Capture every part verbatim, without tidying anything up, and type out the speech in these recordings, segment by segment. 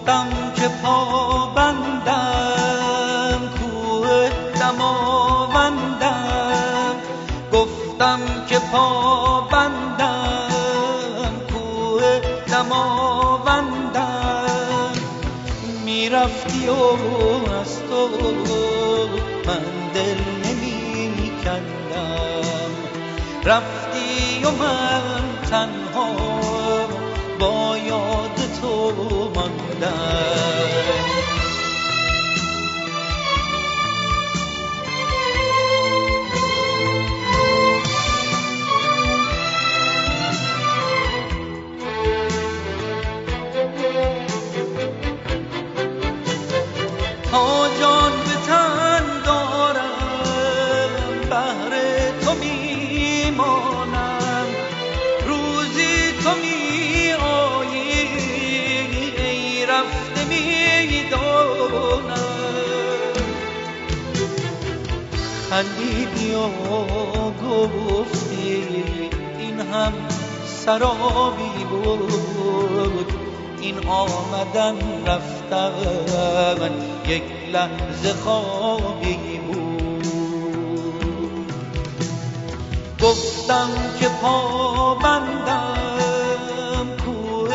گفتم که پابندم کوه دماوندم، گفتم که پابندم کوه دماوندم، میرفتی و از تو من دل نمی کندم، رفتی و من تنها با یاد تو ماندم. تا جان به تن دارم بهر تو میمانم، روزی تو می آیی ای رفته میدانم. خندیدی و گفتی این هم سرابی بود، این آمدن رفتن یک لحظه خوابی بود. گفتم که پابندم کوه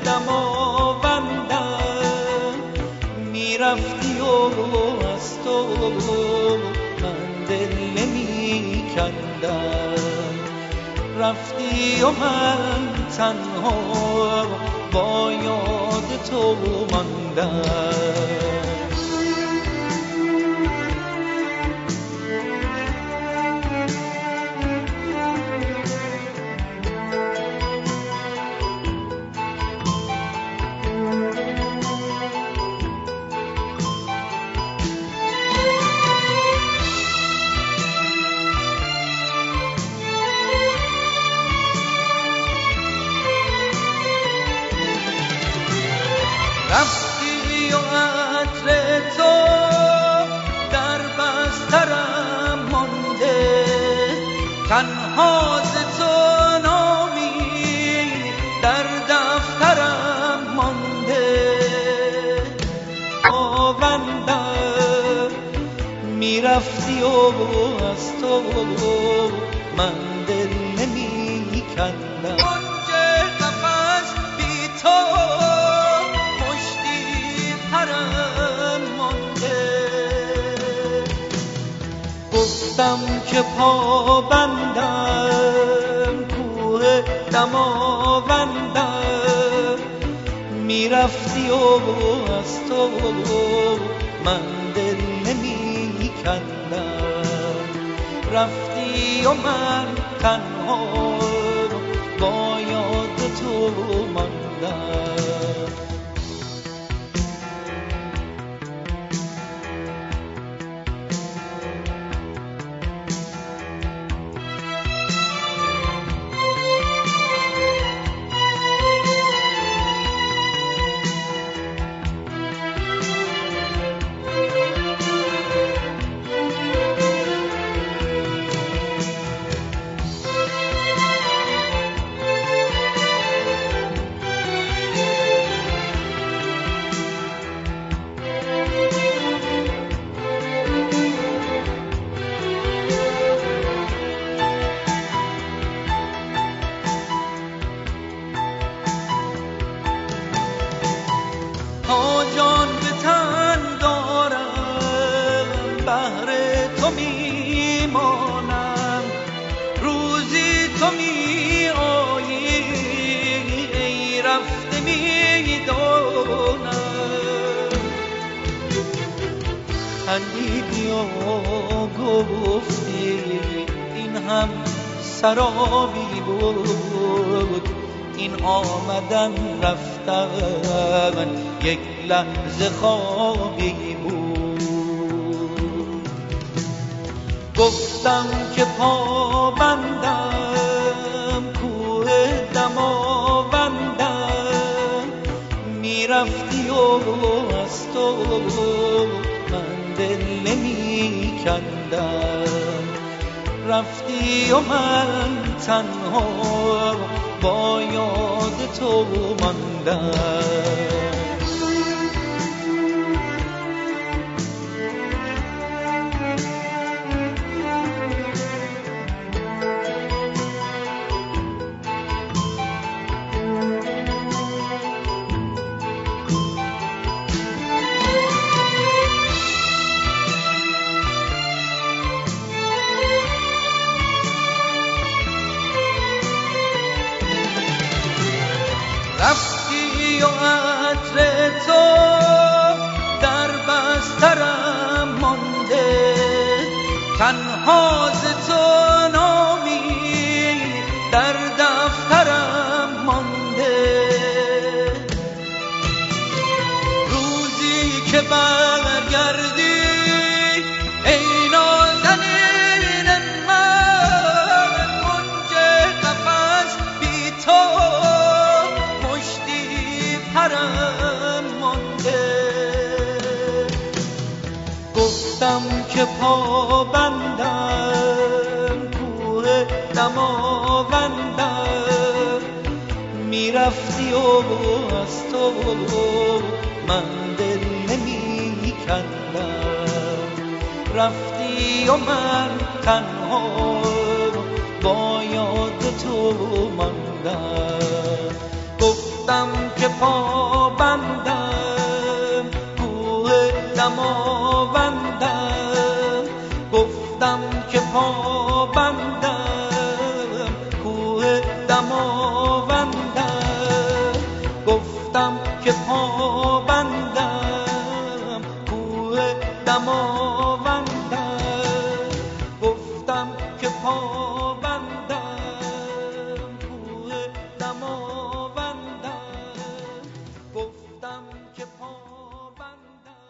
دماوندم، میرفتی و از تو من دل نمی کندم، رفتی و من تنها با یاد تو ماندم. رفتی و عطر تو در بسترم مانده، تنها ز تو نامی در دفترم مانده. آوندم میرفتی و از تو من دل نمی کندم، آنجا قفس بی تو گفتم که پابندم کوه دماوندم، میرفتی و از تو من دل نمی کندم، رفتی و من تنها با یاد تو ماندم. تا جان به تن دارم بهر تو میمانم، روزی تو می آیی ای رفته میدانم. خندیدی و گفتی این هم سرابی بود، این آمدن رفتن یک لحظه خوابی بود. گفتم که پابندم کوه دماوندم، میرفتی و از تو من دل نمی کندم، رفتی و من تنها با یاد تو ماندم. تنها ز تو نامی در دفترم مانده. روزی که برگردی ای نازنین من، کنج قفس بی تو مشتی پرم مانده. گفتم که پا بندم کوه دماوندم، میرفتی و از تو من دل نمی کندم. رفتی و من تنها با یاد تو ماندم. گفتم که پا بندم کوه دماوندم، گفتم که پا بندم کوه دماوندم، گفتم که پا بندم کوه دماوندم.